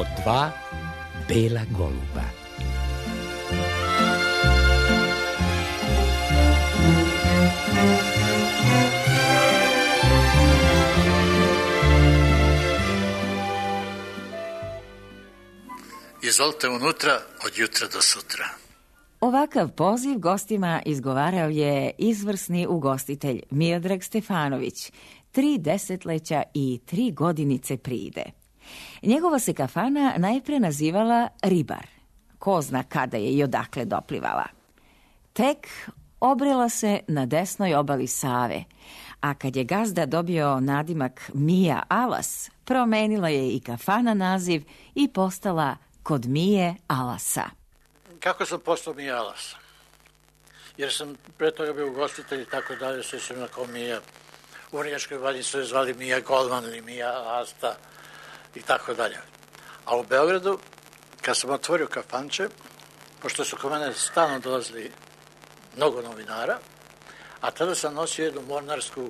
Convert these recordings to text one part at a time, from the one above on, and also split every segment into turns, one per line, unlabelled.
od 2 bela goluba.
Izvolite unutra od jutra do sutra.
Ovakav poziv gostima izgovarao je izvrsni ugostitelj Miodrag Stefanović, 3 desetleća i 3 godinice pride. Njegova se kafana najpre nazivala Ribar. Ko zna kada je i odakle doplivala. Tek obrela se na desnoj obali Save, a kad je gazda dobio nadimak Mija Alas, promenila je i kafana naziv i postala Kod Mije Alasa.
Kako sam postao Mija Alas? Jer sam pre toga bio ugostitelj i tako dalje, sve sam kao Mija. U Vrnjačkoj Banji su je zvali Mija Golman ili Mija Asta i tako dalje. A u Beogradu, kad sam otvorio kafanče, pošto su kod mene stalno dolazili mnogo novinara, a tada sam nosio jednu mornarsku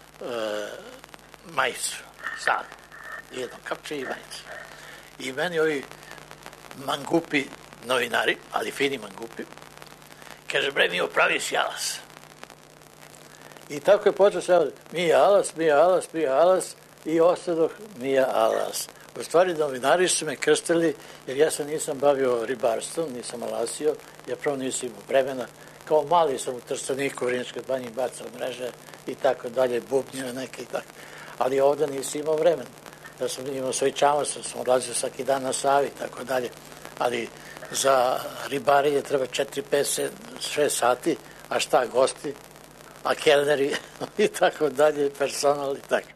majicu, sad, jedno kapče i majicu. I meni ovi mangupi novinari, ali fini mangupi, kaže, bre, mi opravi si Alas. I tako je počeo se Mija Alas, Mija Alas, Mija Alas i ostadoh Mija Alas. U stvari, novinari su me krstili, jer ja se nisam bavio ribarstvom, nisam alasio, ja prvo nisam imao vremena. Kao mali sam u Trsteniku, u Vrnjačkoj Banji bacao mreže i tako dalje, bubnjeve neke i tako. Ali ovdje nisam imao vremena. Da sam imao svoj čamac, sam odlazio svaki dan na Savi i tako dalje. Ali za ribarenje treba 4, 5, 6 sati, a šta gosti, a kelneri i tako dalje, personal i tako.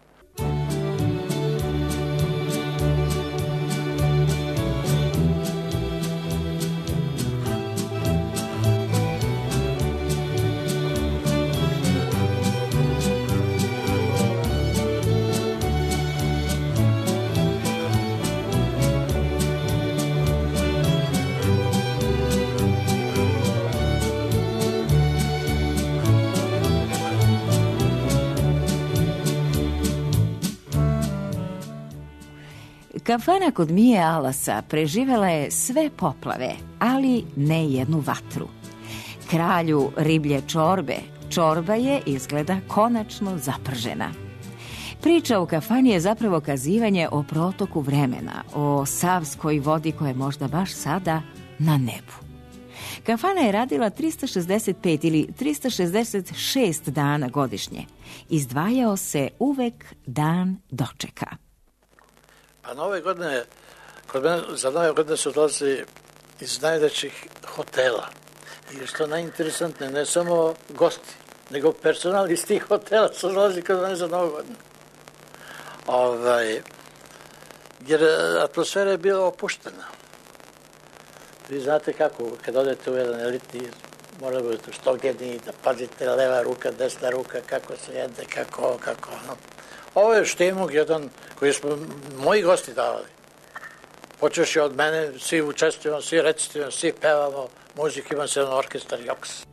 Kafana kod Mije Alasa preživela je sve poplave, ali ne jednu vatru. Kralju riblje čorbe, čorba je, izgleda, konačno zapržena. Priča u kafani je zapravo kazivanje o protoku vremena, o savskoj vodi koja je možda baš sada na nebu. Kafana je radila 365 ili 366 dana godišnje. Izdvajao se uvek dan dočeka.
Pa nove godine, kod mene, za nove godine su dolazili iz najvećih hotela. I što najinteresantnije, ne samo gosti, nego personal iz tih hotela su dolazili kod mene za nove godine. Jer atmosfera je bila opuštena. Vi znate kako, kad odete u jedan elitni, mora da budete što geniji, da pazite leva ruka, desna ruka, kako se jede, kako ono. Ovo je štimog jedan koji smo moji gosti davali. Počeš od mene, svi učestvujemo, svi recitujemo, svi pevamo, muzik, ima se jedan orkestar, joks.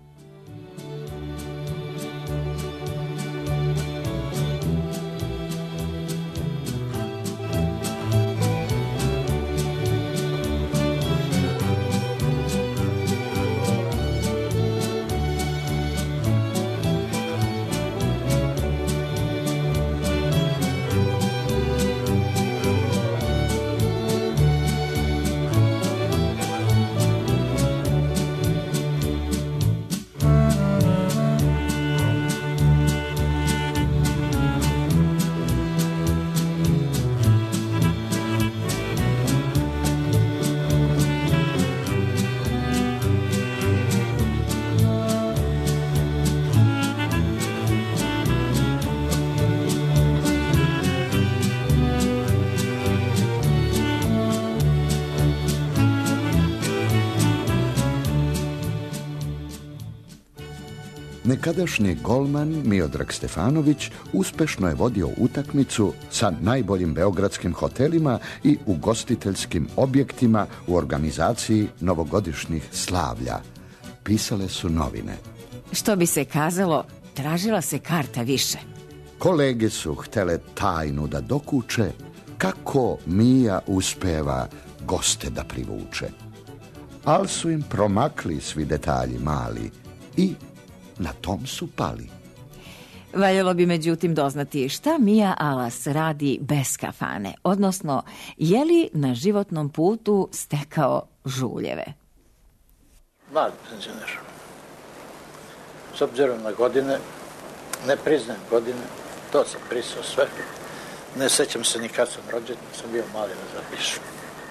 Nekadašnji golman Miodrag Stefanović uspešno je vodio utakmicu sa najboljim beogradskim hotelima i ugostiteljskim objektima u organizaciji novogodišnjih slavlja. Pisale su novine.
Što bi se kazalo, tražila se karta više.
Kolege su htele tajnu da dokuče kako Mija uspeva goste da privuče. Al su im promakli svi detalji mali i na tom su pali.
Valjalo bi međutim doznati šta Mija Alas radi bez kafane, odnosno je li na životnom putu stekao žuljeve.
Mlad penzioner. S obzirom na godine, ne priznajem godine, to sam prisao sve. Ne sećam se ni kad sam rođen, sam bio mali da zapišem.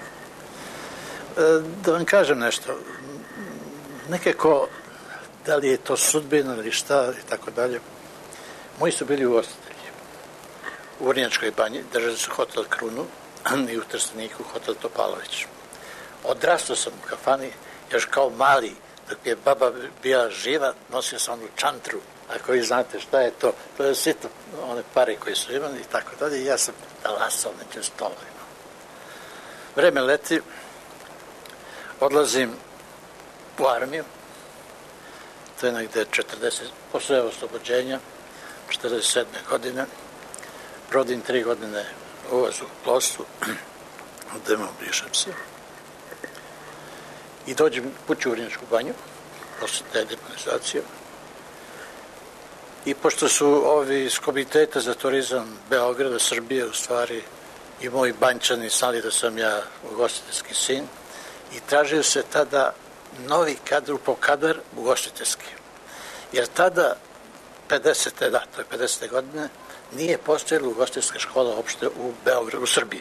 Da vam kažem nešto, nekako, da li je to sudbina ili šta i tako dalje, moji su bili ugostitelji. U Vrnjačkoj banji držali su hotel Krunu i u Trsteniku hotel Topalović. Odrastao sam u kafani, još kao mali, dok je baba bila živa, nosio sam onu čantru, ako vi znate šta je to, to je sito, one pare koje su imali i tako dalje, i ja sam talasao nekim stolovima. Vreme leti, odlazim u armiju, to je negde 40, posle oslobođenja, 47. godine, prodim 3 godine u vazduhoplovstvu, demobilišem se, i dođem kući u Vrnjačku banju, posle te demobilizacije, i pošto su ovi iz Komiteta za turizam Beograda, Srbije, u stvari, i moji banjčani znali da sam ja ugostiteljski sin, i tražio se tada novi kadar ugostiteljski. Jer tada, 50. godine, nije postojala ugostiteljska škola uopšte u Beogradu, u Srbiji.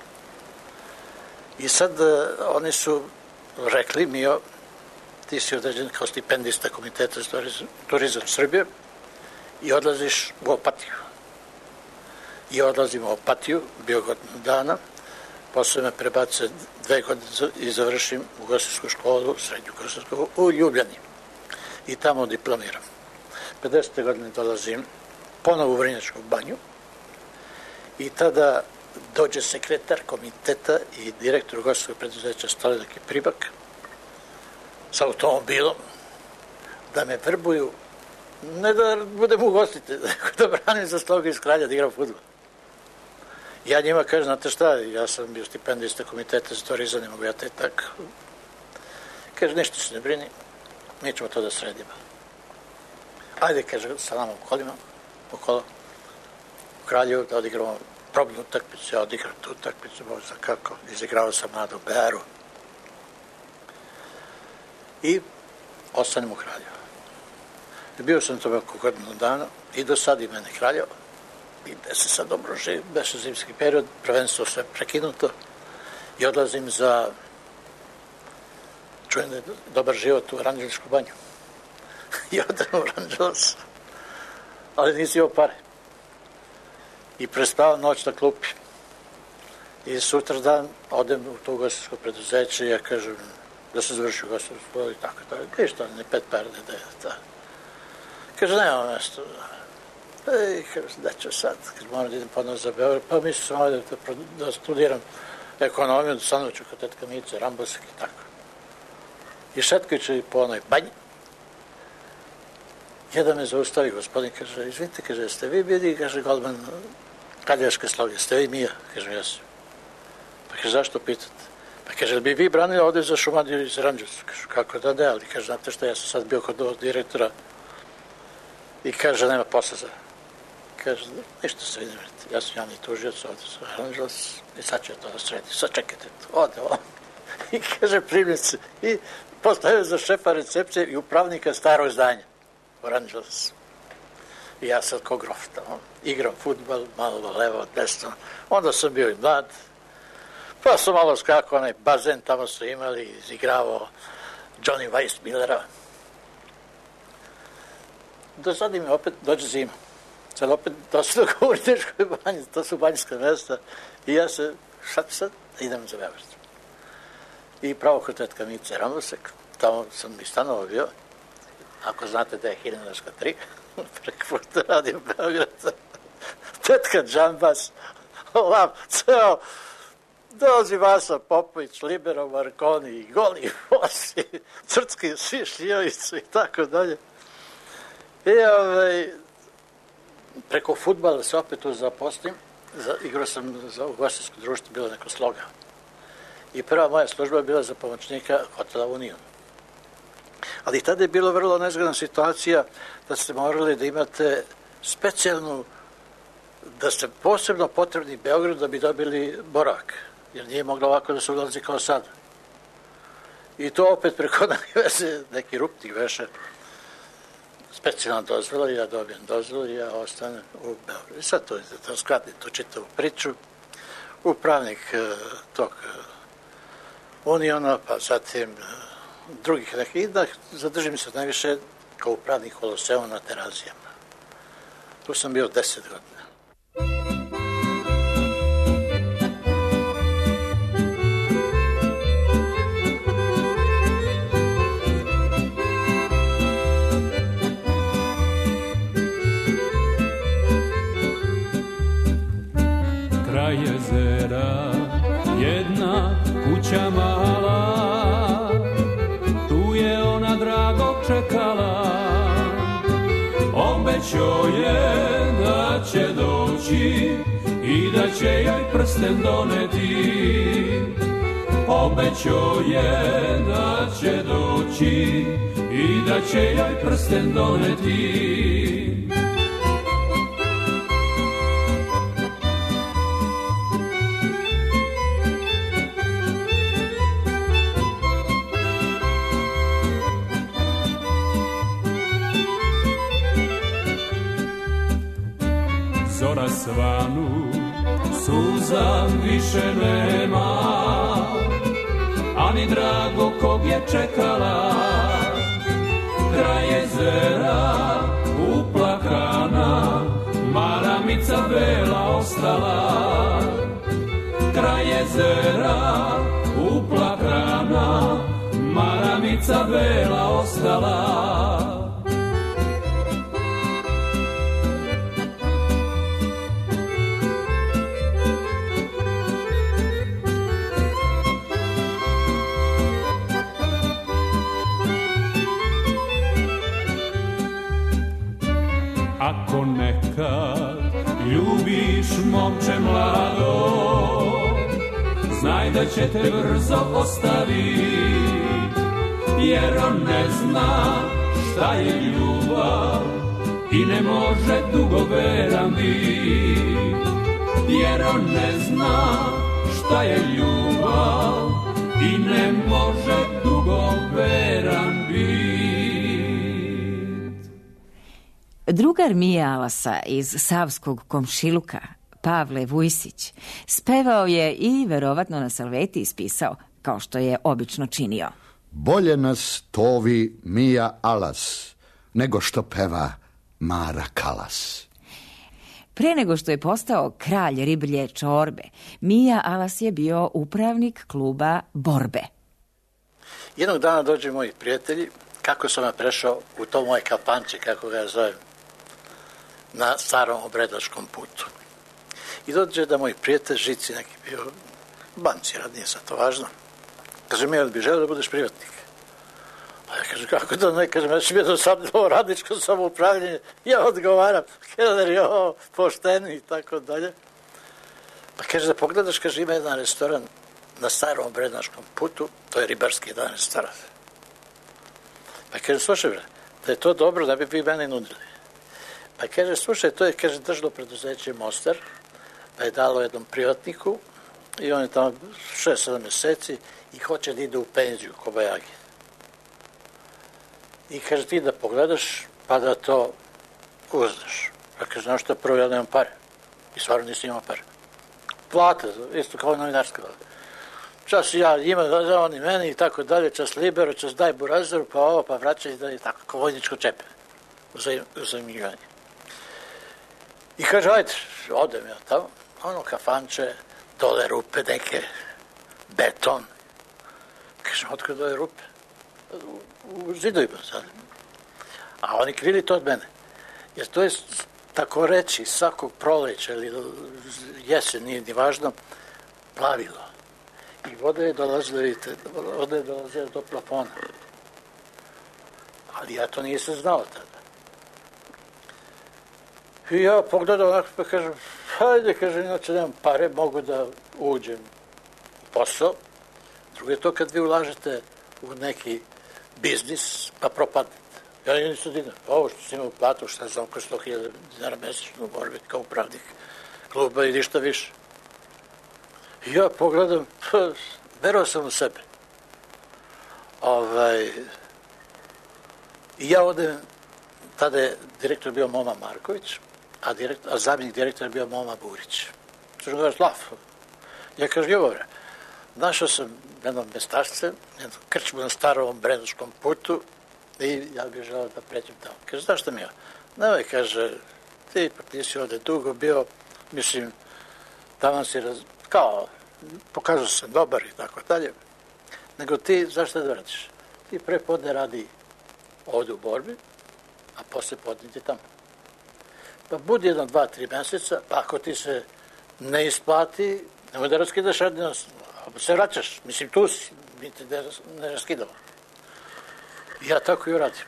I sad oni su rekli, Mio, ti si određen kao stipendista Komiteta za turizam Srbije i odlaziš u Opatiju. I odlazim u Opatiju, bio godinu dana, posle me prebace 2 godine i završim ugostiteljsku školu, srednju ugostiteljsku, u Ljubljani. I tamo diplomiram. 50. godine dolazim ponovo u Vrnjačku banju i tada dođe sekretar komiteta i direktor ugostiteljskog preduzeća Stoledak i Pribak sa automobilom da me vrbuju, ne da budem ugostitelj, da branim za Sloga iz Kralja da igram fudbal. Ja njima kažem, znate šta, ja sam bio stipendista Komiteta za turizam, ne mogu ja te tako. Kaže, ništa se ne brini, mi ćemo to da sredimo. Ajde, kaže, sa nama okolo, u Kraljevu, da odigramo probnu utakmicu, ja odigram tu utakmicu, možda kako, izigrao sam Mladu Bearu. I ostanem u Kraljevu. Bio sam to oko godinu dana i do sad i mene Kraljevo. I gde se sad dobro živi, beše zimski period, prvenstvo sve prekinuto i odlazim za čujem da je dobar život u Aranđelovsku banju. I odem u Aranđelovac, ali nisi imao pare. I prespavam noć na klupi. I sutra dan odem u to ugostiteljsko preduzeće i ja kažem da se završi ugostiteljsko i tako dalje. Ništa, ne 5 pare da je ta. Kaže, nema mesto. Kaže, da ću sad, kaže, moram da idem ponovno za Beograd, pa mislim sam ovdje da studiram ekonomiju, da stanoću kod tetka Mice, Rambosek i tako. I šetkajući po onoj banji, jedan me zaustavi, gospodin, kaže, izvinite, kaže, jeste vi bili, kaže, golman Kaljaške Sloge, jeste vi Mija? Kaže, jesu. Pa kaže, zašto pitate? Pa kaže, bi vi branili ovdje za Šumadiju iz Aranđelovca? Kaže, kako da ne, ali kaže, znate šta, ja sam sad bio kod direktora i kaže, nema posla za... Kaže, ništa se vidim, ja sam javni tužioc ovdje za Aranđelovac i sad ću to da sredi, sad čekajte, ode ovo. I kaže, primim se i postavio za šefa recepcije i upravnika starog zdanja u Aranđelovac. I ja sad ko grof tamo, igram fudbal, malo levo, desno, onda sam bio i mlad, pa sam malo skakao, onaj bazen tamo su imali, izigravao Johnny Weissmillera. Do sad im opet dođe zima. Sad opet došlo u Vrnjačkoj banji, to su banjska mesta i ja se, šta sad, idem za Beograd. I pravo kod tetka Mice Rambosek, tamo sam i stanovao bio, ako znate da je Hiljanaška 3, preko puta radim Beograd, tetka Džambas, olav, ceo, dolazi Vasa Popović, Libero, Marconi i Goli, Vosi, Crtski, svi Šljivovicu i tako dalje. I preko fudbala se opet tu zaposlim, igrao sam za ugostiteljsko društvo, bilo neko Sloga. I prva moja služba je bila za pomoćnika hotela Union. Ali tada je bilo vrlo nezgodna situacija da ste morali da imate specijalnu, da ste posebno potrebni Beogradu da bi dobili boravak, jer nije moglo ovako da se ulazi kao sad. I to opet preko veze, neki rupnik veše, specijalna dozvola, ja dobijem dozvolu i ja ostanem u Beogradu. I sad to skratim tu čitavu priču, upravnik tog Uniona, pa zatim drugih nekih, da zadržim se najviše kao upravnik Holoseuma na Terazijama. Tu sam bio 10 godina.
Kraj jezera, jedna kuća mala, tu je ona dragog čekala. Obećao je da će doći i da će joj prsten doneti. Obećao je da će doći i da će joj prsten doneti. Zora svanu, suza više nema, ani drago kog je čekala. Kraj jezera uplakana, maramica bela ostala. Kraj jezera uplakana, maramica bela ostala. Ako nekad ljubiš momče mlado, znaj da će te brzo ostaviti, jer on ne zna šta je ljubav i ne može dugo veran biti. Jer on ne zna šta je ljubav i ne može dugo veran biti.
Drugar Mije Alasa iz savskog komšiluka, Pavle Vujsić, spevao je i verovatno na salveti ispisao, kao što je obično činio.
Bolje nas tovi Mija Alas, nego što peva Mara Kalas.
Pre nego što je postao kralj riblje čorbe, Mija Alas je bio upravnik kluba Borbe.
Jednog dana dođu moji prijatelji, kako sam ja prešao u to moje kafanče, kako ga zovem, na starom Obredovačkom putu. I dođe da moj prijatelj Žici, neki bio banci, rad, nije sad to važno. Kaže mi, bi želeo da budeš privatnik? A ja kažem, kako da ne, kažem, ja ću bio do sad ovo radničko samoupravljanje, ja odgovaram, keller je ovo pošteni i tako dalje. Pa kaže da pogledaš, kaže, ima jedan restoran na starom Obredovačkom putu, to je ribarski jedan restoran. Pa kaže, slušaj bre, da je to dobro, da bi vi mene nudili. Pa kaže, slušaj, to je, kaže, držalo preduzeće Mostar, pa je dalo jednom privatniku i on je tamo 6-7 meseci i hoće da ide u penziju ko Bajagi. I kaže, ti da pogledaš, pa da to uzdaš. Pa kaže, znaš što, prvo ja nemam pare. I stvarno nisam imao pare. Plata, isto kao novinarska. Čas ja ima, da oni meni i tako dalje, čas libero, čas daj burazeru, pa ovo, pa vraćaj, da je tako, kao vojničko čepe. Uzajmljivanje. I kaže, ajde, odem ja tamo, ono kafanče, dole rupe neke, beton. Kaže, otkud dole rupe? U zidovima sad. A oni krili to od mene. Jer to je, tako reći, svakog proleća ili jesen, nije ni važno, plavilo. I voda je dolazila, vidite, voda je dolazila do plafona. Ali ja to nisam znao tada. I ja pogledam onako pa kažem, hajde, kažem, inače nemam pare, mogu da uđem u posao. Drugo je to kad vi ulažete u neki biznis, pa propadnete. Ja nisu dinar. Ovo što sam imao platu, šta znam, oko 100.000 dinara mesečno u borbi kao upravnik kluba i ništa više. I ja pogledam, verovao sam u sebe. I ja odem, tada je direktor bio Moma Marković, a zamjenik direktora je bio Moma Burić. Što je Slav. Ja kažem, Jovore, našao sam jedno mestašce, jedno krčmu na starom Brenoškom putu i ja bih želeo da pređem tamo. Kaže, znaš šta mi je? Nemoj, kaže, ti pa nisi ovde dugo bio, mislim, tamo si kao, pokazao sam dobar i tako dalje, nego ti, zašto da radiš? Ti pre podne radi ovde u borbi, a posle podne ti tamo. Pa budi 1, 2, 3 meseca, pa ako ti se ne isplati, nemoj da raskidaš radnost, se vraćaš, mislim, tu si, mi te ne raskidamo. Ja tako i uradim.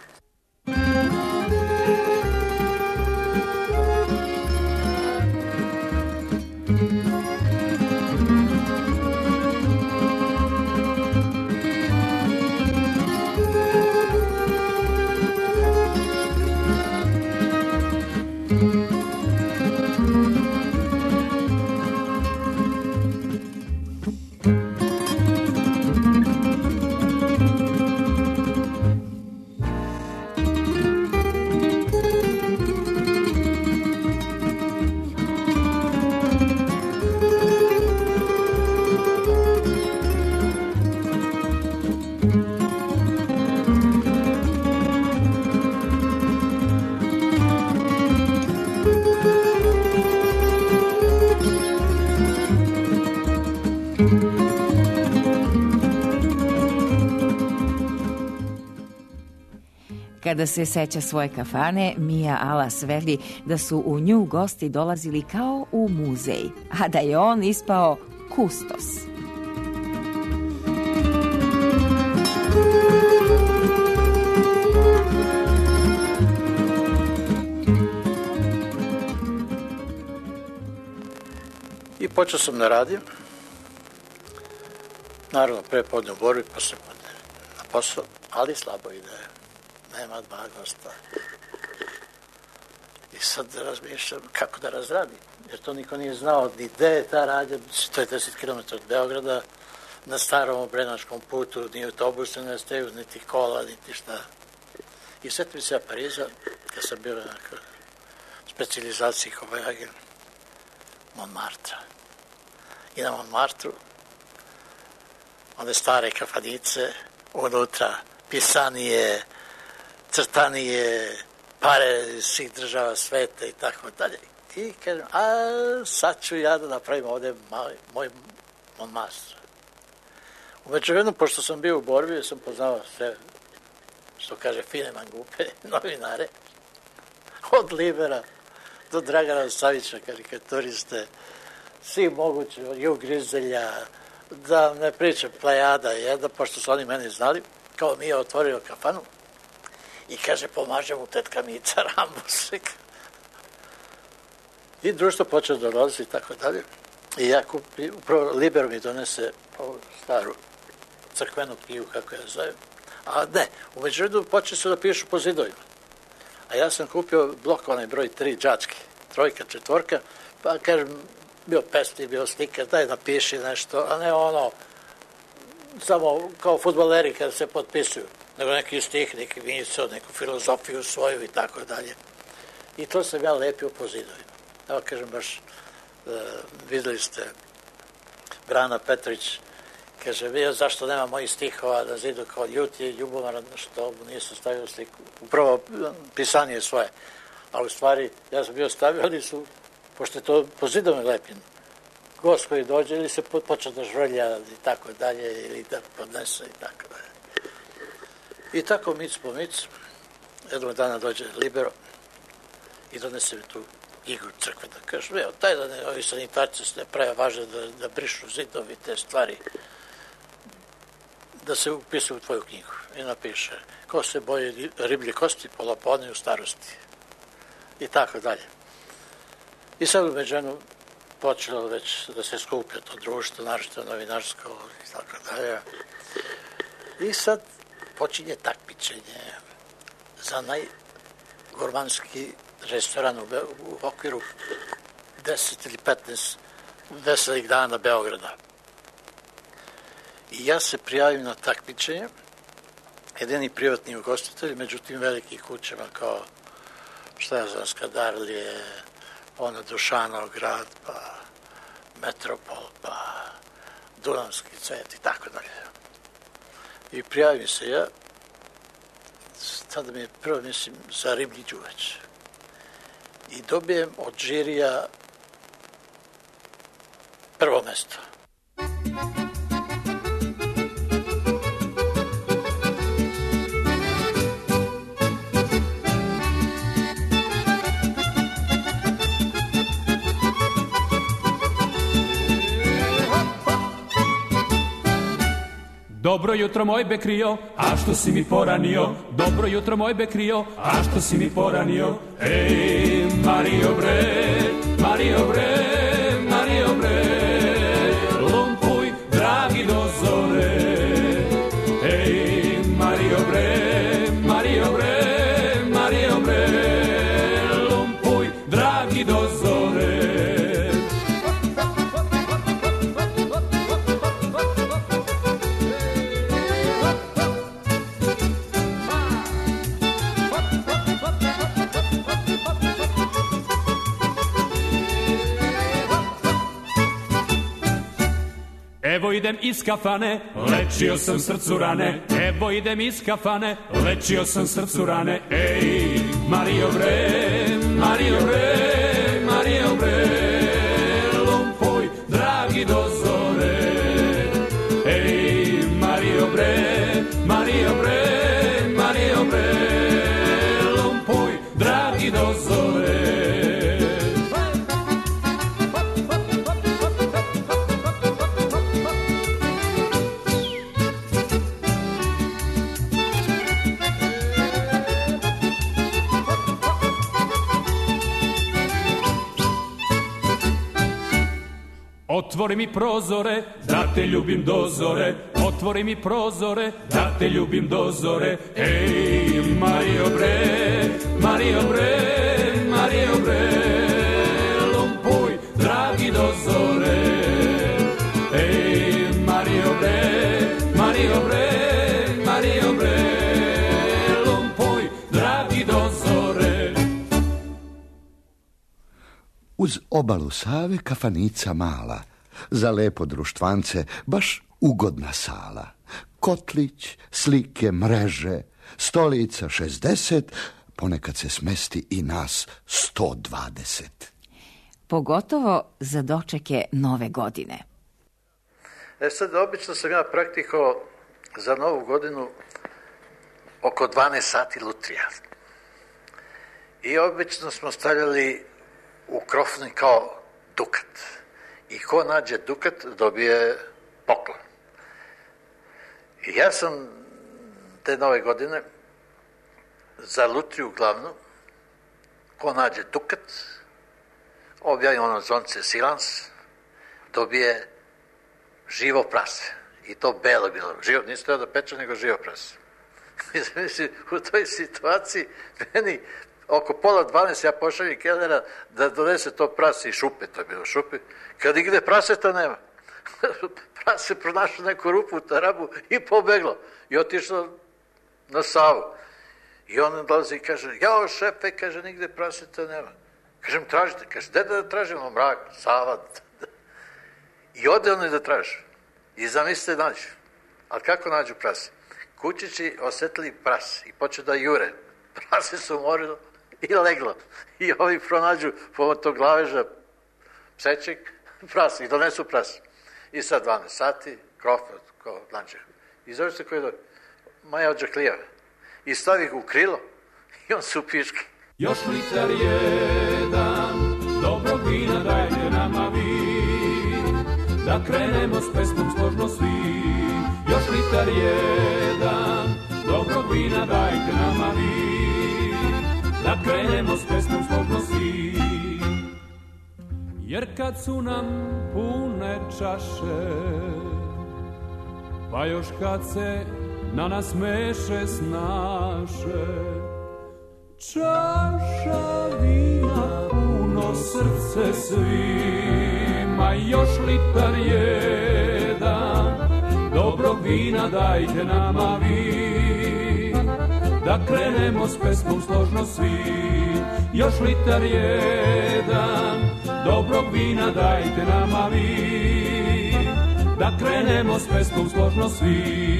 Kada se seća svoje kafane, Mija Alas veli da su u nju gosti dolazili kao u muzej, a da je on ispao kustos.
I počeo sam da radim. Naravno, pre podne u borbi, pa se podne na posao, ali slabo ide. Nema 2 gosta. I sad razmišljam kako da razradim, jer to niko nije znao ni gde je ta radnja, to je 10 km od Beograda, na starom Obrenačkom putu, ni autobuse ne staju, niti kola, niti šta. I setim se ja Pariza, kad sam bio na specijalizaciji Copenhagen, Montmartre. I na Montmartru, one stare kafanice, unutra pisanije, crtanije, pare iz svih država sveta i tako dalje. I kažem, sad ću ja da napravim ovde moj Montmartre. Umeđuvremenu, pošto sam bio u borbi, sam poznao sve, što kaže, fine mangupe, novinare, od Libera do Dragana Savića, karikaturiste, svi mogući, od Jug Grizelja, da ne pričam Plejada jedna, pošto su oni meni znali, kao mi je otvorio kafanu i kaže, pomaže mu tetka Mica Rambusek. I društvo počeo da dolazi i tako dalje. I ja kupim, upravo Liber mi donese ovu staru crkvenu knjigu, kako ja zovem. A ne, umeđuvremenu počeli su da pišu po zidovima. A ja sam kupio blok, onaj broj 3, đački, 3, 4, pa kažem, bio pesnik, bio slikar, daj napiši nešto, a ne ono, samo kao fudbaleri kada se potpisuju, nego neki stih, neki misao, neku filozofiju svoju i tako dalje. I to sam ja lepio po zidovima. Evo kažem baš, videli ste, Brana Petrović, kaže, vidio zašto nema mojih stihova na zidu kao ljut je ljubomoran, što mu nisu stavio sliku. Upravo pisanje svoje. A u stvari, ja sam bio stavio, oni su, pošto je to po zidovima lepljeno, gost koji dođe ili se počne da žvrlja i tako dalje, ili da podnese i tako dalje. I tako mic po mic, jednog dana dođe Libero i donese mi tu igru crkve da kaže, evo, taj da ne, ovi sanitarci se ne prave važno da brišu zidovi te stvari, da se upisuju u tvoju knjigu. I napiše, ko se boji riblje kosti, polopone u starosti. I tako dalje. I sad umeđeno počelo već da se skuplja to društvo, našto novinarsko i tako dalje. I sad počinje takmičenje za najgurmanski restoran u okviru 10 ili 15 veselih dana Beograda. I ja se prijavim na takmičenje, jedini privatni ugostitelj, međutim velikih kućama kao, šta ja znam, Skadarlije, Dušanov grad, pa Metropol, pa Dunavski cvet i tako dalje. I prijavim se ja, tada mi je prvo, mislim, za riblji đuveč. I dobijem od žirija prvo mesto.
Dobro jutro moj Bekrio, a što si mi poranio? Dobro jutro moj Bekrio, a što si mi poranio? Ej, Mario bre, Mario bre, Mario bre, lumpuj, dragi do zore. Ej, Mario bre, Mario bre, Mario bre, lumpuj, dragi do zore. Evo idem iz kafane, lečio sam srcu rane. Evo idem iz kafane, lečio sam srcu rane. Ej, Mario bre, Mario bre, Mario bre, lumpuj, dragi do zore. Ej, Mario bre, Mario bre, Mario bre, lumpuj, dragi do zore. Otvori mi prozore, da te ljubim do zore. Otvori mi prozore, da te ljubim do zore. Ej, Mario bre, Mario bre, Mario bre, lumpuj, dragi do zore. Ej, Mario bre, Mario bre, Mario bre, lumpuj, dragi do zore.
Uz obalu Save kafanica mala, za lepo društvance baš ugodna sala. Kotlić, slike, mreže, stolica 60, ponekad se smesti i nas 120.
Pogotovo za dočeke nove godine.
Sad, obično sam ja praktikovao za novu godinu oko 12 sati lutrija. I obično smo stavljali u krofni kao dukat. I ko nađe dukat, dobije poklon. I ja sam te nove godine za lutriju glavnu, ko nađe dukat, objavi ono zvonce silans, dobije živo prase. I to belo bilo. Živo, nisu treba da peče, nego živo prase. Mislim, u toj situaciji meni oko pola 12 ja pošaljem kelnera da donese to prase i šupe, to je bilo šupe. Kad igde praseta nema. Prase pronašao neku rupu u tarabu i pobeglo. I otišao na Savu. I on dolazi i kaže, jao šefe, kaže, nigde praseta nema. Kažem, tražite. Kaže, gde da tražimo? Mrak, Sava. I ode ono da traži. I zamislite nađu. Ali kako nađu prase? Kučići osetili prase i počeo da jure. Prase su morilo i leglo. I ovi pronađu pomod tog glaveža pseček, prase, i donesu prase. I sad 12 sati, krofat, kao lančeh. I zove se koji dođe? Maja od Džaklijeva. I stavi ih u krilo i on se upiški.
Još litar jedan, dobrog vina dajte nama vi, da krenemo s pesmom složno svi. Još litar jedan, dobrog vina dajte nama vi, da krenemo s pesmom složno svi. jer kad su nam pune čaše, pa još kad se na nas meše snaše, čaša vina puno srce svima, još litar jedan, dobrog vina dajte nama vi, da krenemo s pesmom složno svi, još litar jedan, dobrog vina dajte nama vi, da krenemo s pesmom složno svi.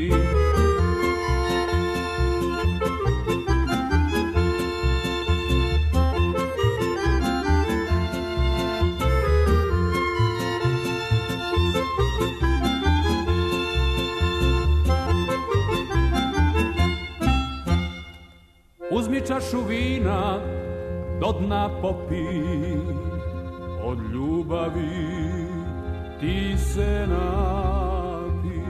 Uzmi čašu vina, do dna popi, od ljubavi ti se napi.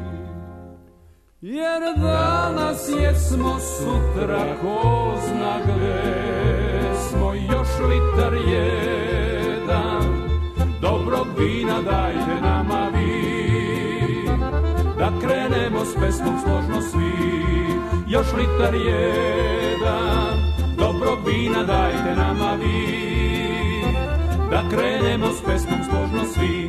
Jer danas jesmo, sutra ko zna gde smo, još litar jedan, dobrog vina dajte nama vi, da krenemo s pesmom složno svi, još litar jedan, dobrog vina dajte nama vi, da krenemo s pesmom složno svi.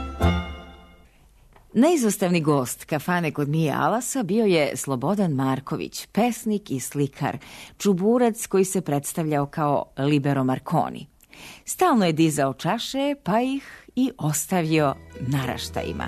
Neizostavni gost kafane kod Mije Alasa bio je Slobodan Marković, pesnik i slikar, čuburac koji se predstavljao kao Libero Marconi. Stalno je dizao čaše, pa ih i ostavio naraštajima.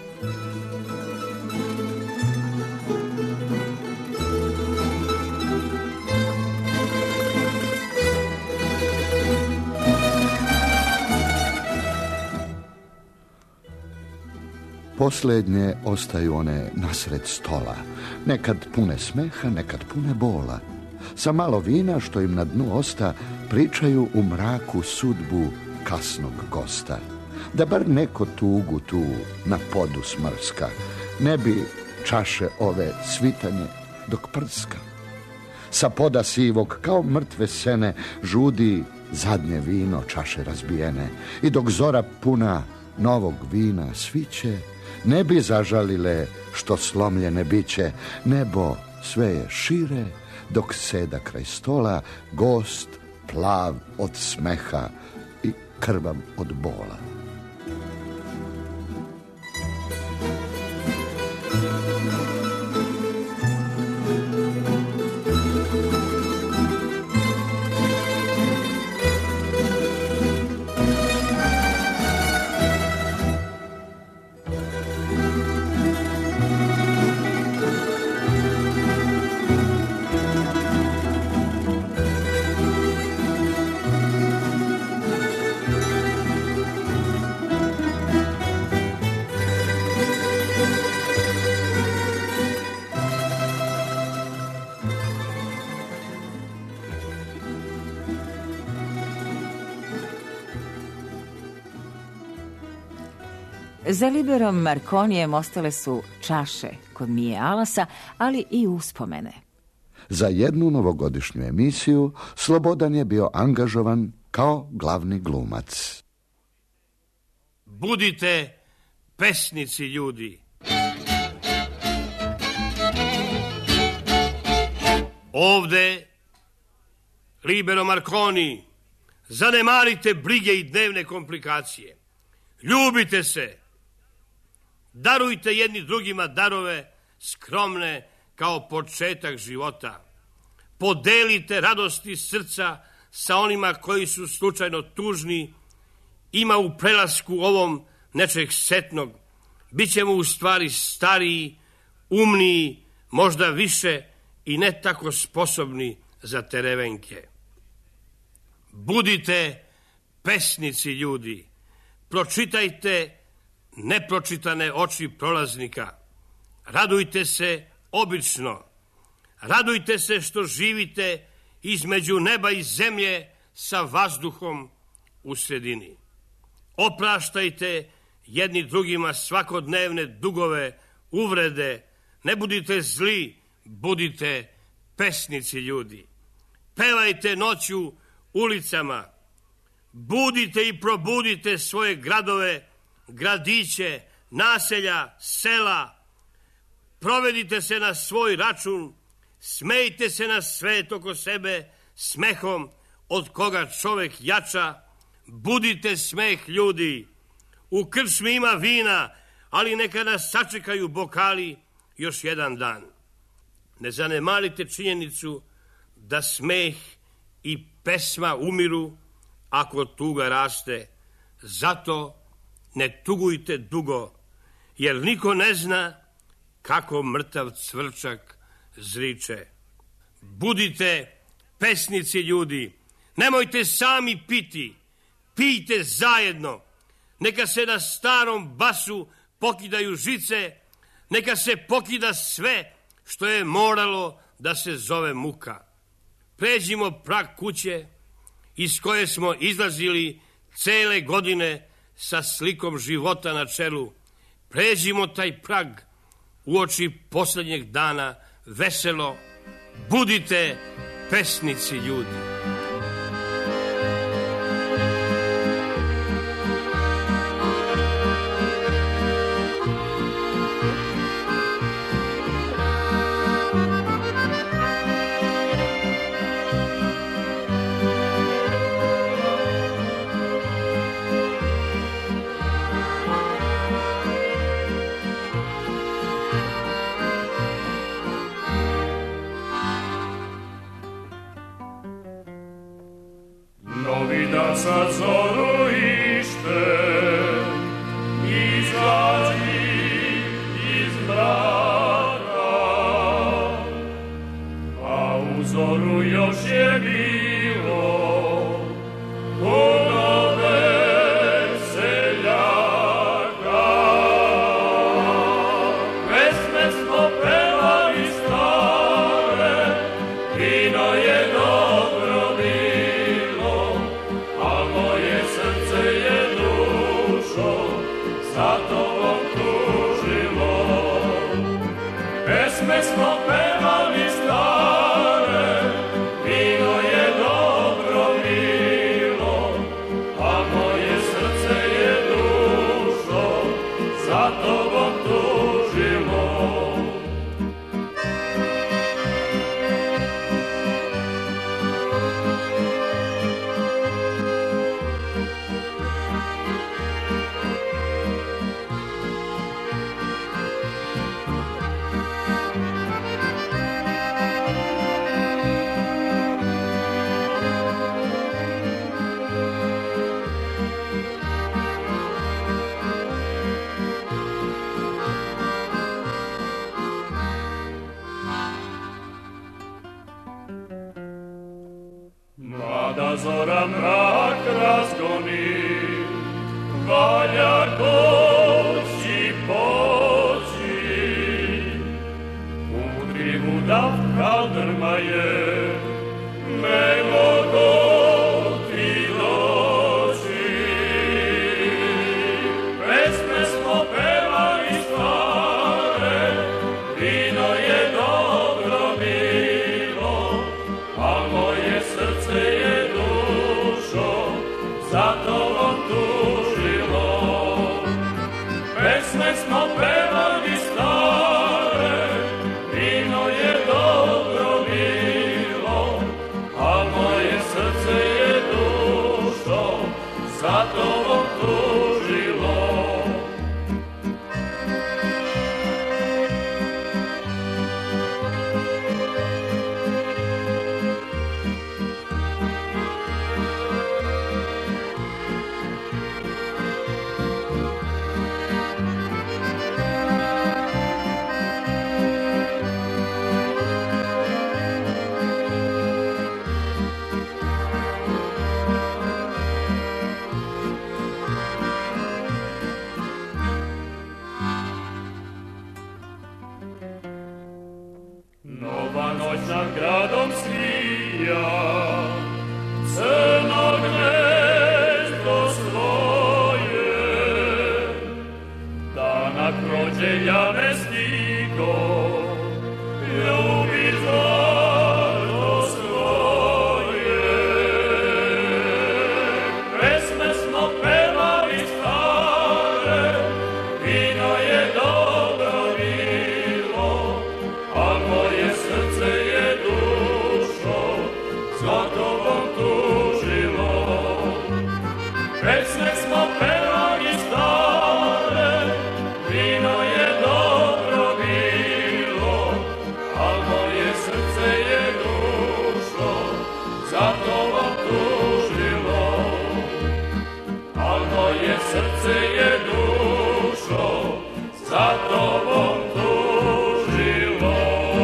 Posljednje ostaju one nasred stola, nekad pune smeha, nekad pune bola. Sa malo vina što im na dnu osta, pričaju u mraku sudbu kasnog gosta. Da bar neko tugu tu na podu smrska, ne bi čaše ove svitanje dok prska. Sa poda sivog kao mrtve sene žudi zadnje vino čaše razbijene, i dok zora puna novog vina sviće, ne bi zažalile što slomljene biće. Nebo sve je šire, dok seda kraj stola gost plav od smeha i krvav od bola.
Za Liberom Marconijem ostale su čaše kod Mije Alasa, ali i uspomene.
Za jednu novogodišnju emisiju Slobodan je bio angažovan kao glavni glumac.
Budite pesnici, ljudi. Ovde Libero Marconi, zanemarite brige i dnevne komplikacije. Ljubite se. Darujte jedni drugima darove skromne kao početak života. Podelite radosti srca sa onima koji su slučajno tužni. Ima u prelasku ovom nečeg setnog. Bićemo u stvari stariji, umniji, možda više i ne tako sposobni za terevenke. Budite pesnici, ljudi. Pročitajte nepročitane oči prolaznika. Radujte se obično. Radujte se što živite između neba i zemlje sa vazduhom u sredini. Opraštajte jedni drugima svakodnevne dugove, uvrede. Ne budite zli, budite pesnici, ljudi. Pevajte noću ulicama. budite i probudite svoje gradove, gradiće, naselja, sela. Provedite se na svoj račun, smejte se na svet oko sebe smehom od koga čovek jača. Budite smeh ljudi. U krčmi ima vina, ali neka nas sačekaju bokali još jedan dan. Ne zanemarite činjenicu da smeh i pesma umiru ako tuga raste. Zato ne tugujte dugo, jer niko ne zna kako mrtav cvrčak zriče. Budite pesnici ljudi, nemojte sami piti, pijte zajedno. Neka se na starom basu pokidaju žice, neka se pokida sve što je moralo da se zove muka. Pređimo prag kuće iz koje smo izlazili cele godine sa slikom života na čelu. Pređimo taj prag uoči poslednjeg dana veselo. Budite pesnici ljudi.
Sad zoru ište, izađi iz mraka, a u zoru još je bilo puno veseljaka. Pesme smo pevali stare, vino je dobro bilo, a moje srce je dušo za tobom tužilo. Pesme smo pevali stare, vino je dobro bilo, a moje srce je dušo za tobom tužilo. Mlada zora mrak razgoni, valja koći poći. Mudri mudav kaldrma je, mego goti doći. Pesme smo pevali stare, vino je dobro bilo, a moje srce je dušo za tobom tužilo. Pesme smo pevali stare, vino je dobro bilo, a moje srce je dušo za tobom tužilo. Nova noć nad gradom svija, crno gnezdo svoje. Danak prođe, ja ne stigo, ljubi zlato svoje. srce je dušo za tobom tužilo.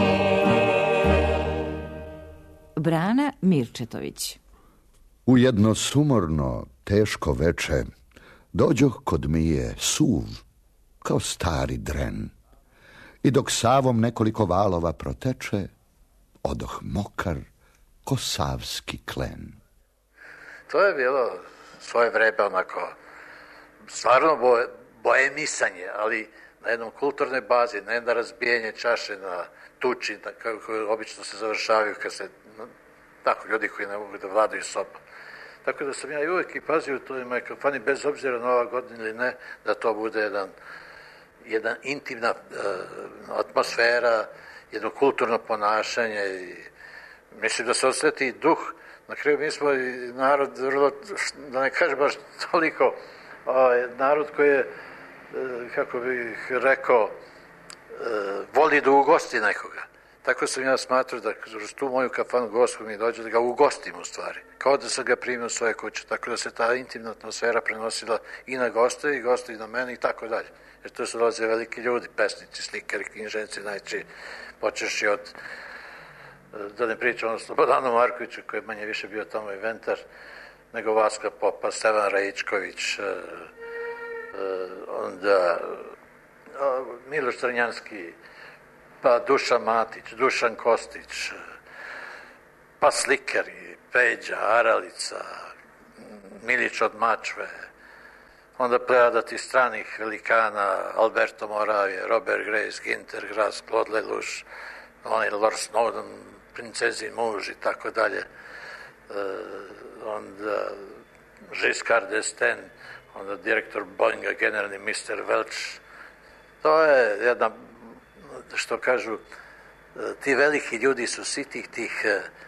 Brana Mirčetović.
U jedno sumorno, teško veče dođoh kod Mije suv, kao stari dren. I dok Savom nekoliko valova proteče, odoh mokar ko savski klen.
To je bilo svoje vreme onako, stvarno boemisanje, ali na jednom kulturnoj bazi, ne na razbijenje čaše, na tuči, kako obično se završavaju kad se, tako, ljudi koji ne mogu da vladaju sobom. Tako da sam ja i uvijek i pazio u toj mojoj kafani, bez obzira na ova godina ili ne, da to bude jedna intimna atmosfera, jedno kulturno ponašanje i mislim da se osjeti duh. Na kraju mi smo i narod, vrlo, da ne kažem baš toliko, narod koji je, kako bih rekao, voli da ugosti nekoga. Tako sam ja smatrao da kroz tu moju kafanu gostu mi dođe da ga ugostim u stvari. Kao da sam ga primio u svoje kuće. Tako da se ta intimna atmosfera prenosila i na goste i goste i na mene i tako dalje. Jer tu su dolaze veliki ljudi, pesnici, slikari, književnici, najčešće počeši od, da ne pričam o Slobodanu Markoviću koji je manje više bio tamo inventar, nego Vaska Popa, Stevan Rajičković, onda Miloš Crnjanski, pa Dušan Matić, Dušan Kostić, pa slikari, Peđa, Aralica, Milić od Mačve, onda plejadati stranih velikana, Alberto Moravije, Robert Grace, Ginter Grass, Claude Lelouch, onaj Lord Snowden, princezin muž i tako dalje, onda Giscard d'Estaing, onda direktor Boeinga, generalni Mr. Welch. To je jedna, što kažu, ti veliki ljudi su svi tih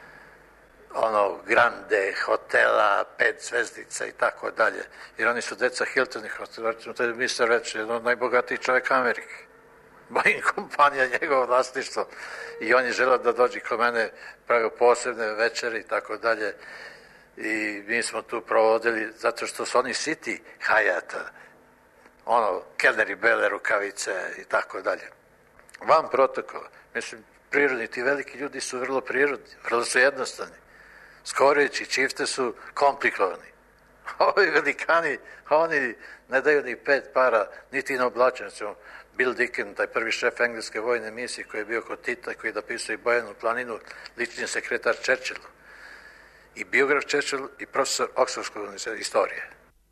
grande hotela, 5 zvezdica i tako dalje. Jer oni su deca Hiltonih hotela. To je Mr. Welch, jedan od najbogatijih čovjeka Amerike. Boeing kompanija, njegovo vlasništvo. I on je želeo da dođe kod mene, pravio posebne večere i tako dalje. I mi smo tu provodili, zato što su oni siti Hayata, kelneri bele rukavice i tako dalje. Van protokola, mislim, prirodni, ti veliki ljudi su vrlo prirodni, vrlo su jednostavni. Skorići, čifte su komplikovani. Ovi velikani, oni ne daju ni 5 para, niti na oblačenju. Bill Dicken, taj prvi šef engleske vojne misije koji je bio kod Tita, koji je napisao i Bojanu planinu, lični sekretar Churchillu. I biograf Churchill i profesor Oxfordskog univerziteta istorije.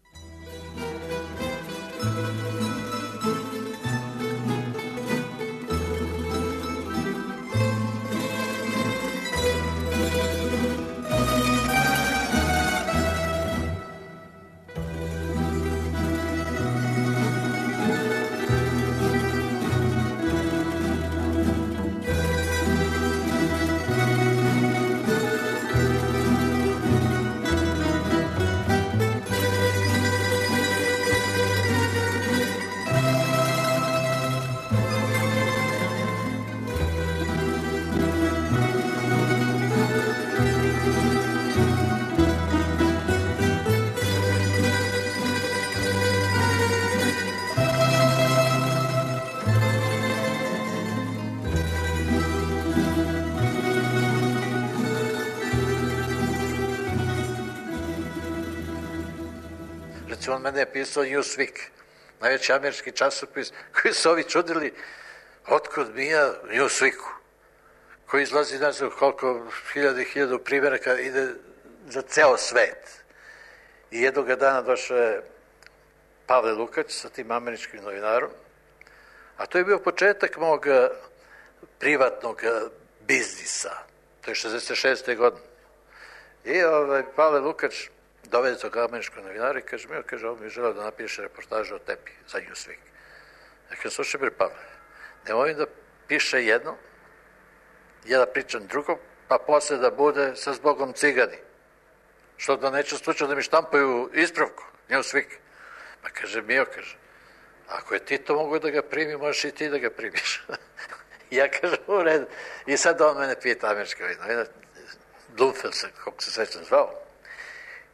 On mene je pisao Newsweek, najveći američki časopis, koji su ovi čudili otkud mi ja Newsweeku, koji izlazi, ne znam koliko, hiljadu primjeraka, ide za ceo svet. I jednoga dana došao je Pavle Lukač sa tim američkim novinarom, a to je bio početak mog privatnog biznisa, to je 66. godine. I Pavle Lukač dovede tog američkog novinara i kaže, ovo mi je želeo da napiše reportažu o tebi za Newsweek. Ja kažem, slušaj bre Pavle, nemoj da piše jedno, ja da pričam drugo, pa posle da bude sa zbogom cigani. Što da neće slučajno da mi štampaju ispravku, Newsweek. Pa kaže, Mio, kaže, ako je ti to mogu da ga primi, možeš i ti da ga primiš. Ja kažem, u redu. I sad on mene pita američka novinar, Blumfeld se, kako se svećam zvao.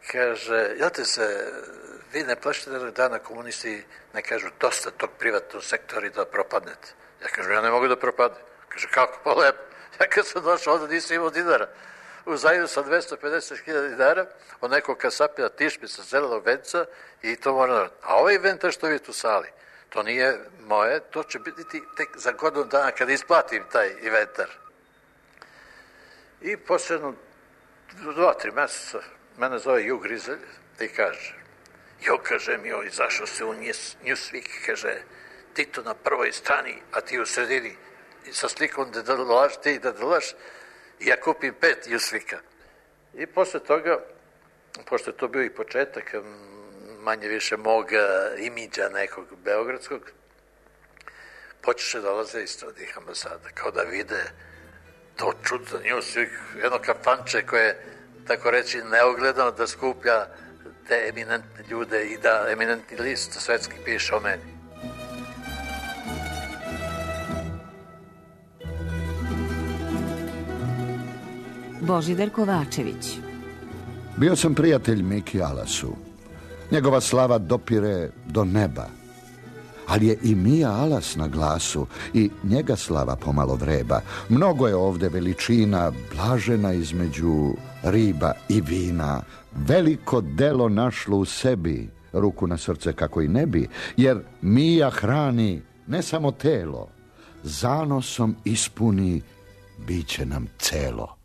kaže, jel te se, vi ne plašite jednog dana komunisti ne kažu dosta tog privatnog sektora i da propadnete. Ja kažem, ja ne mogu da propadnem. Kaže, kako, pa lepo. Ja kad sam došao, onda nisam imao dinara. U Zajdu sa 250.000 dinara, od nekog kasapina tišmica, zelenog venca i to mora. A ovaj venta što vi tu sali, to nije moje, to će biti tek za godinu dana kad isplatim taj inventar. I posljedno 2-3 meseca mene zove Jug Rizelj i kaže, kaže mi, izašao se u Newsweek, kaže, Tito na prvoj strani, a ti u sredini, sa slikom da dolaš, ti da dolaš, i ja kupim 5 Newsweeka. I posle toga, pošto je to bio i početak manje više mog imidža nekog beogradskog, počeše dolaze iz stranih ambasada, kao da vide to čudno Newsweek, jedno kafanče koje, tako reći, neogledano da skuplja te eminentne ljude i da eminentni list svetski piše o meni.
Božidar Kovačević.
Bio sam prijatelj Miki Alasu. Njegova slava dopire do neba. Ali je i Mija Alas na glasu i njega slava pomalo vreba. Mnogo je ovde veličina, blažena između riba i vina. Veliko delo našlo u sebi, ruku na srce kako i ne bi, jer Mija hrani ne samo telo, zanosom ispuni biće nam celo.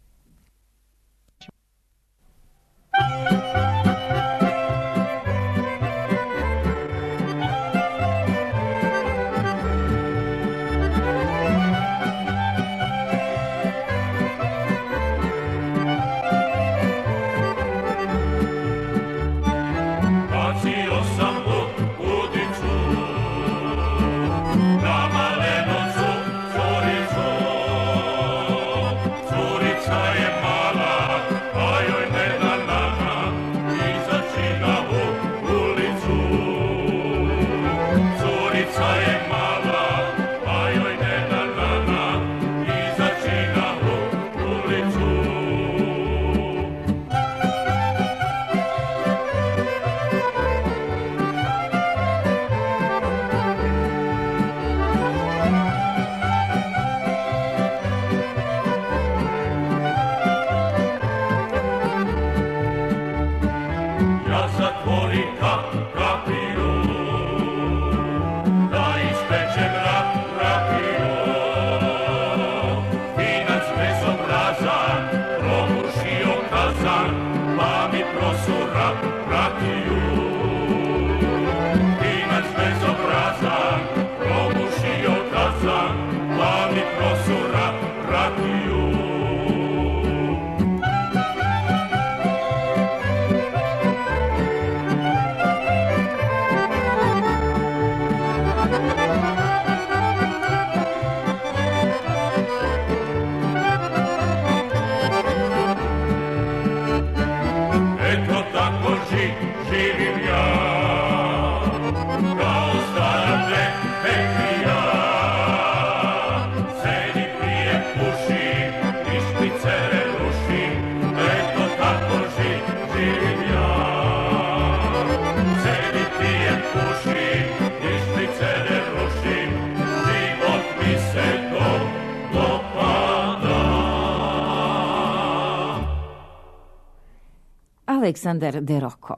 Aleksandar De Rocco.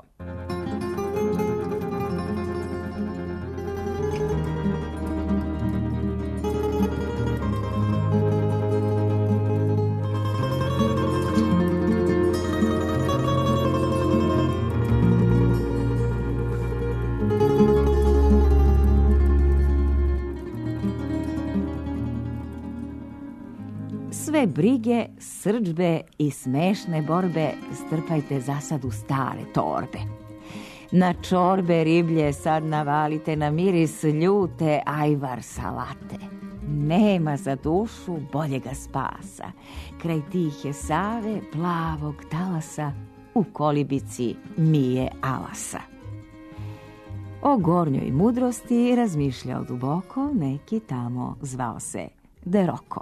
Sve brige, srdžbe i smešne borbe strpajte zasad u stare torbe. Na čorbe riblje sad navalite, na miris ljute ajvar salate. Nema za dušu boljega spasa, kraj tihe Save, plavog talasa, u kolibici Mije Alasa. O gornjoj mudrosti razmišljao duboko neki tamo zvao se De Rocco.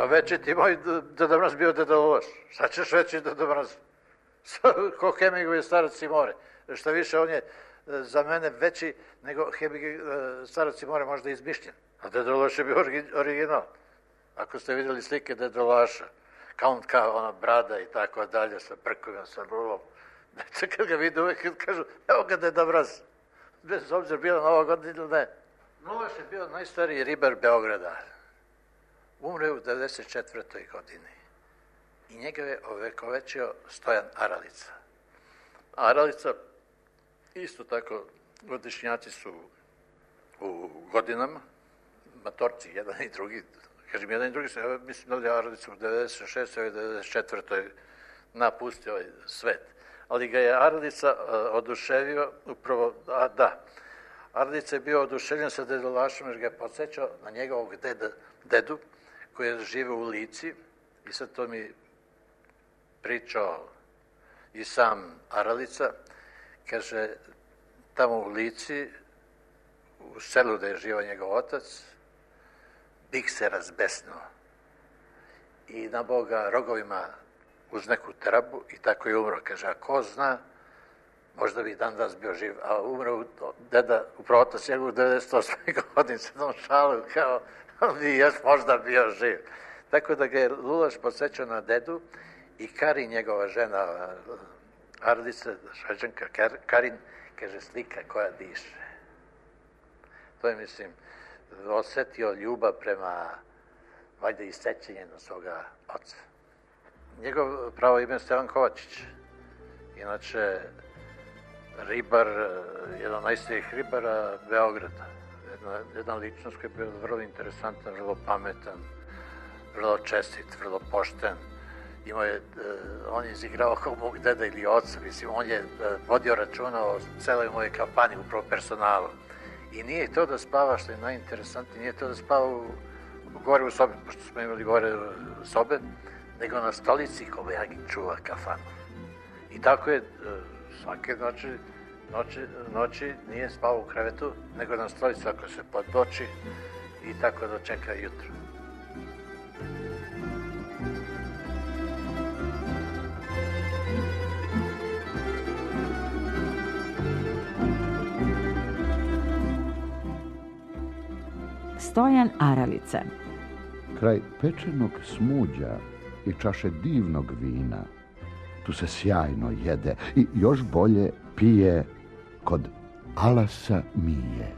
Pa veći ti moj Deda Mraz bio Deda Lulaš. Šta ćeš veći Deda Mraz? Ko Hemingway Starac i more. Šta više, on je za mene veći nego Hemingway Starac i more, možda izmišljen. A Deda Lulaš je bio original. Ako ste vidjeli slike Deda Lulaša, Count K, ona brada i tako dalje, sa prkovima, sa rulom. Kad ga vide uvijek kažu, evo ga Deda Mraz. Bez obzira bila Nova godina ili ne. Lulaš je bio najstariji ribar Beograda. Umre u 94. godini. I njega je ovekovečio Stojan Aralica. Aralica, isto tako, godišnjaci su u godinama, matorci, jedan i drugi, kažem, jedan i drugi, mislim da je Aralica u 96. i 94. napustio ovaj svet. Ali ga je Aralica oduševio upravo, Aralica je bio oduševljen sa Dedolašom jer ga je podsjećao na njegovog dedu koji je živio u Lici i sad to mi pričao i sam Aralica, kaže, tamo u Lici, u selu da je živao njegov otac, bik se razbesnuo i nabao ga rogovima uz neku trabu i tako je umro. Kaže, a ko zna, možda bi dan danas bio živ, a umro deda, upravo otac njegov u 98. godini, se nam šalu, kao, bi još možda bio živ. Tako da ga je Lulaš podsjećao na dedu i Karin, njegova žena, Aralica, Šveđanka Karin, kaže, slika koja diše. To je, mislim, osjetio ljubav prema, valjda i sećenje na svoga oca. Njegov pravo ime je Stevan Kovačić. Inače, ribar, jedan od najstarijih ribara Beograda. Jedna ličnost koji je bio vrlo interesantan, vrlo pametan, vrlo čestit, vrlo pošten. On je izigrao kao mog deda ili oca, mislim, on je vodio računa o celoj mojoj kafani, upravo personalu. I nije to da spava, što je najinteresantnije, nije to da spava gore u sobi, pošto smo imali gore sobe, nego na stolici kobajagi čuva kafanu. I tako je svake noći nije spavao u krevetu, nego na stolici ako se podboči i tako dočeka jutro.
Stojan Aralica.
Kraj pečenog smuđa i čaše divnog vina, tu se sjajno jede i još bolje pije kod Alasa Mije.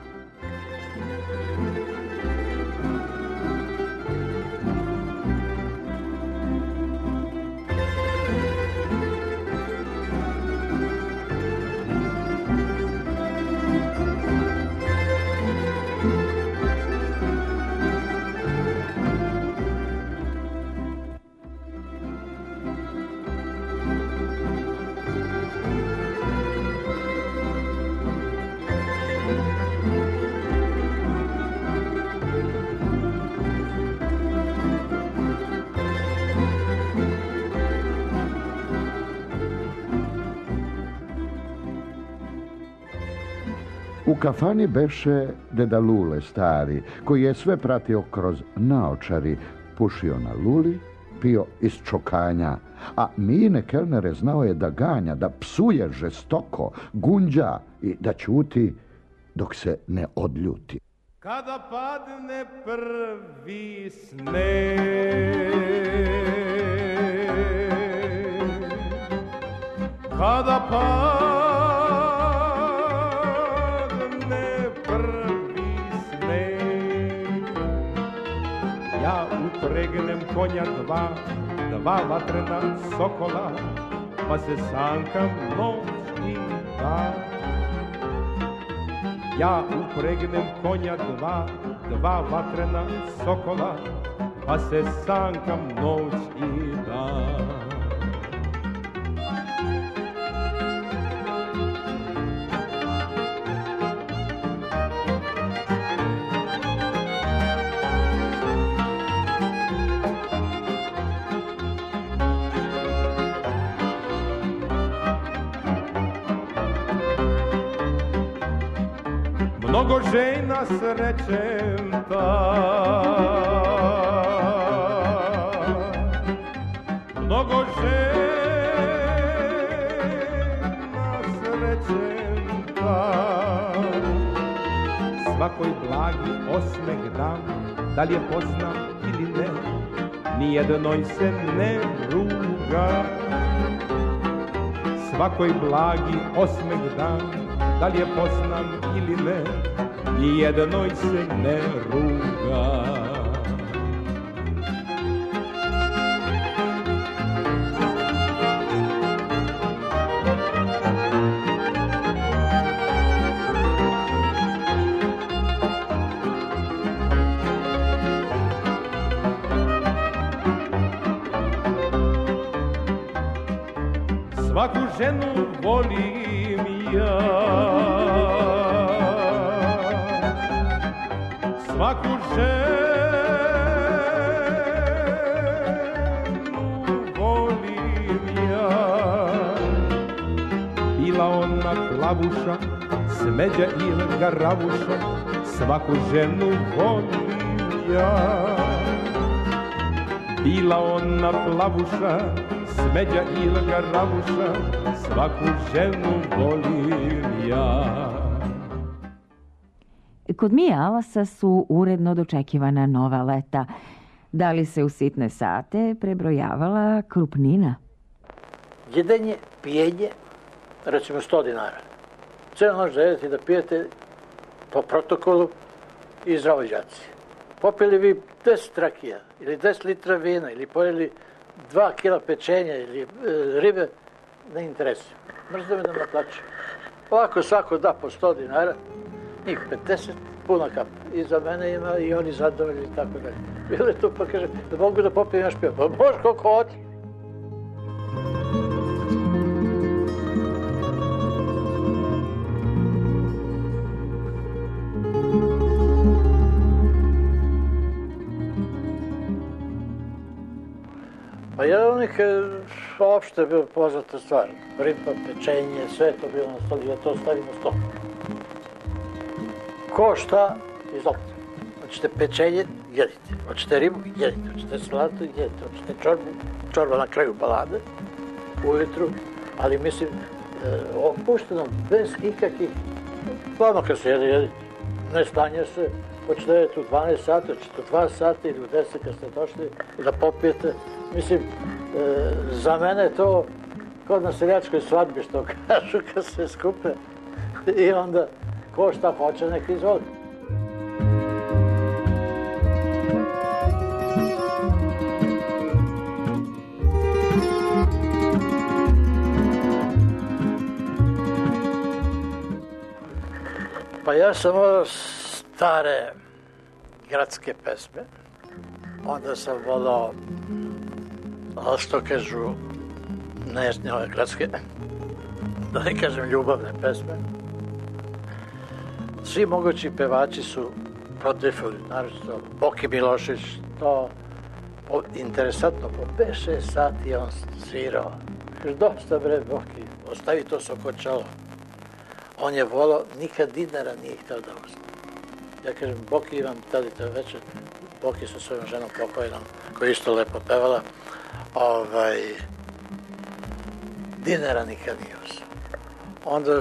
U kafani beše deda Lule stari, koji je sve pratio kroz naočari, pušio na luli, pio iz čokanja, a Mine kelnere znao je da ganja, da psuje žestoko, gunđa i da ćuti dok se ne odljuti.
Kada padne prvi sneg, kada padne prvi sneg, ja upregnem konja dva vatrena sokola, pa se sankam noć i dan. Ja upregnem konja dva vatrena sokola, pa se sankam noć i dan. Mnogo žena srećem tak,
mnogo žena srećem dan. Svakoj blagi osmeh dam, da li je poznam ili ne, nijednoj se ne ruga. Svakoj blagi osmeh dam, da li je poznam ili ne, nijednoj se ne ruga. Svaku ženu volim ja, svaku ženu volim ja. Bila ona plavuša, smeđa ili garavuša, svaku ženu volim ja. Bila ona plavuša, smeđa ili garavuša, svaku ženu volim ja.
Kod Mije Alasa su uredno dočekivana nova leta. Da li se u sitne sate prebrojavala krupnina?
Jedenje, pijenje, recimo 100 dinara. Cijelu noć da jedete da pijete po protokolu i zdravi đaci. Popili vi 10 rakija ili 10 litra vina ili pojeli 2 kila pečenja ili ribe, ne interesuje. Mrzite me da me naplaću. Ovako svako da po 100 dinara, njih 50, puna kapa. I za mene ima i oni zadovoljni i tako dalje. Bilo je tu pa kaže, da mogu da popijem naš pivo. Pa možeš koliko hoće. Pa jedovnik je uopšte bio poznata stvar. Riba, pečenje, sve je to bilo na stolu, ja to stavim na stol. Ko šta, izvolite. Hoćete pečenje, jedite. Hoćete ribu, jedite. Hoćete salatu, jedite. Hoćete čorbu, čorba na kraju balade, ujutru, ali mislim, opušteno, bez ikakvih, glavno kad se jede, jedite. Ne stanje se, hoćete jedete u 12 sati, hoćete u 2 sata ili u 10 kad ste došli da popijete. Mislim, za mene je to kod na seljačkoj svadbi, što kažu kad se skupe i onda ko šta hoće nek izvoli. Pa ja sam volao stare gradske pesme, onda sam volao, ali što kažu, ne ove gradske, da ne kažem ljubavne pesme. Svi mogući pevači su prodifili, naravno Boki Milošević, to interesantno, po 5-6 sati on svirao. Dosta bre Boki, ostavi to sokočalo. On je volao, nikad dinara nije htio da uzme. Ja kažem, Boki imam tada to večer, Boki sa svojom ženom pokojnom, koja isto lepo pevala, dinara nikad nije uzme. Onda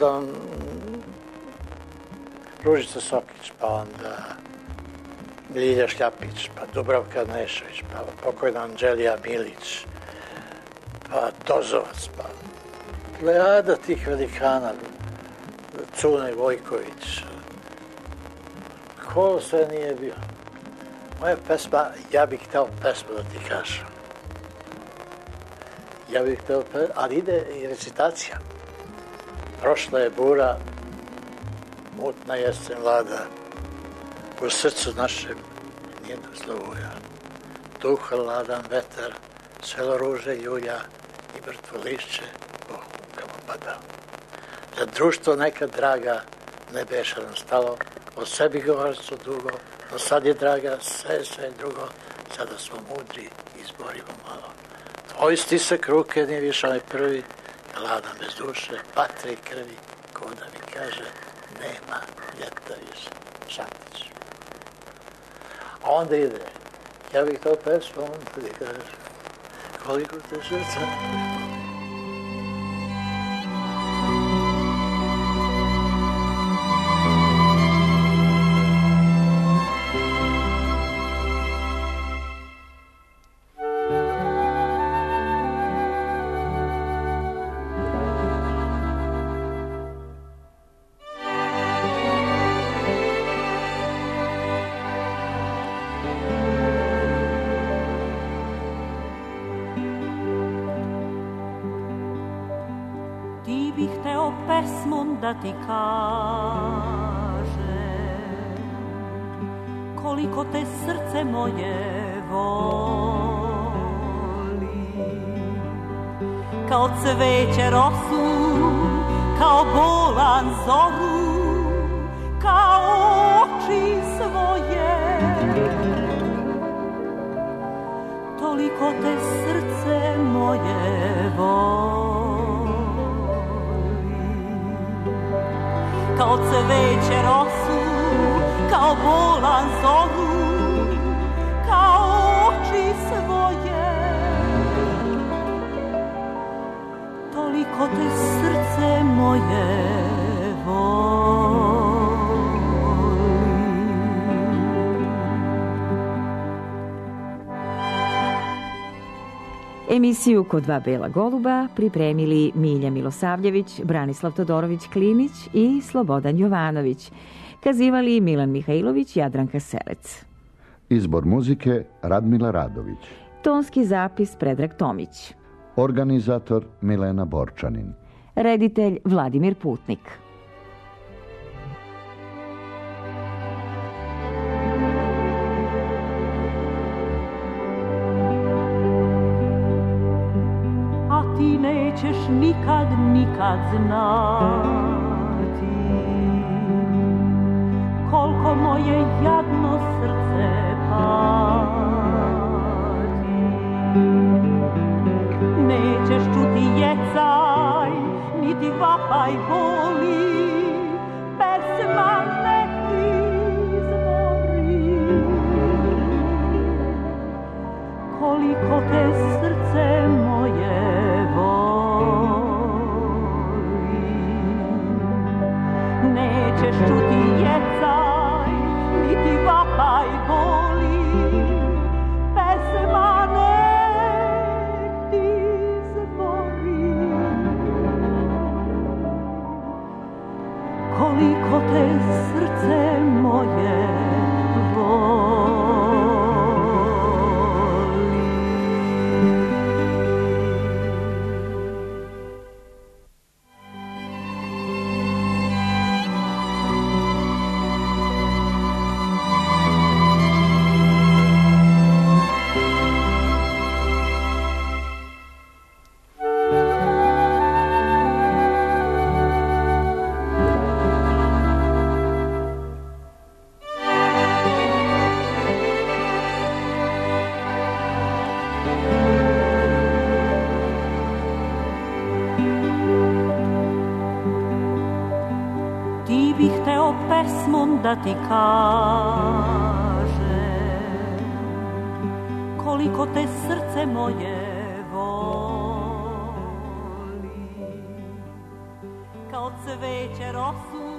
Ružica Sokić, pa onda Ljilja Šljapić, pa Dubravka Nešović, pa pokojna Anđelija Milić, pa Tozovac, pa plejada tih velikana, Cune Vojković, ko sve nije bio. Moja pesma, ja bih hteo pesmu da ti kažem. Ja bih hteo pesmu, ali ide i recitacija. Prošla je bura, mutna jesen vlada, u srcu našem nijednog zlovuja. Duh hladan vetar, selo ruže ljulja i mrtvo lišće po hukama pada. Za društvo nekad draga ne beše nam stalo, o sebi govorili su dugo, no sad je draga, sve drugo, sada smo mudri i izborimo malo. Tvoj stisak ruke nije više onaj prvi, hladan bez duše, patre i krvi, ko da mi kaže, nema ljeta više, Šantić. A onda ide, ja bih to pesmu, on ti kaže, koliko te srce.
Da ti kažem koliko te srce moje voli, kao cveće rosu, kao bolan zoru, kao oči svoje. Toliko te srce moje voli, kao cveće rosu, kao bolan zoru, kao oči svoje. Toliko te srce moje voli.
Emisiju Kod dva bela goluba pripremili Milja Milosavljević, Branislav Todorović Klinić i Slobodan Jovanović. Kazivali Milan Mihajlović, Jadranka Selec.
Izbor muzike Radmila Radović.
Tonski zapis Predrag Tomić.
Organizator Milena Borčanin.
Reditelj Vladimir Putnik.
Ti nećeš nikad znati koliko moje jadno srce pati. Nećeš čuti jecaj, niti vapaj boli, pesma nek ti izvori. Koliko te srce moje nećeš čuti jecaj, niti vapaj boli, pesma nek ti zbori. Koliko te srce moje voli. Da ti kažem koliko te srce moje voli, kao cveće rosu,